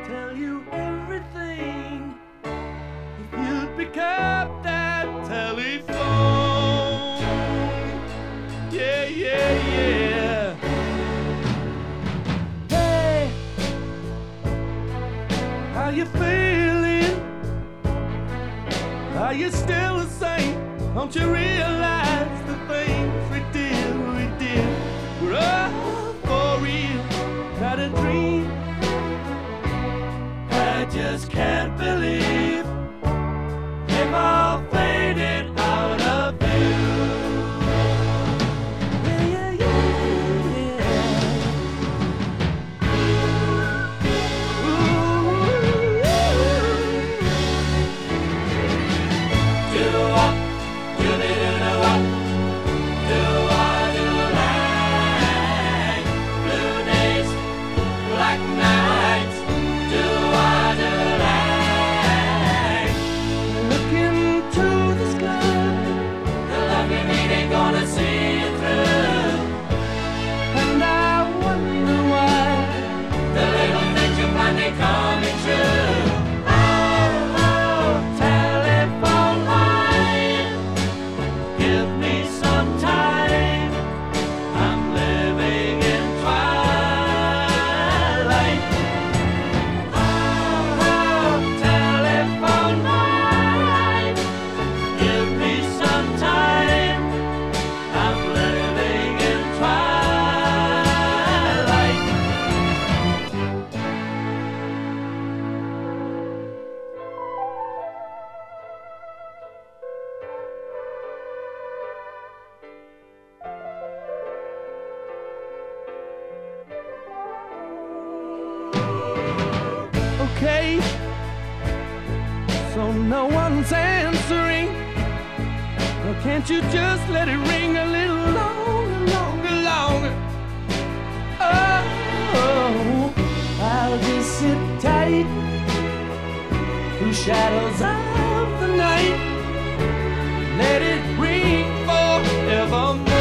tell you everything if you'd pick up that telephone. Yeah, yeah, yeah. Hey, how you feeling? Are you still the same? Don't you realize the things we did were all for real, not a dream? I just can't believe they've all faded out of view. Yeah, yeah, yeah, yeah. Ooh, do-wop, do-be-do-do-wop, do-wah-do-lang. Blue days, black nights, do-wah-do-lang. Look into the sky, the love you need ain't gonna see you through. And I wonder why the little things you find ain't coming true. Oh, telephone line, give me some time. I'm living in twilight. Oh, telephone line, give me some time. I'm living in twilight. Okay, so no one's answering. Well, can't you just let it ring a little longer, longer, longer? Oh, I'll just sit tight through shadows of the night. Let it ring forevermore.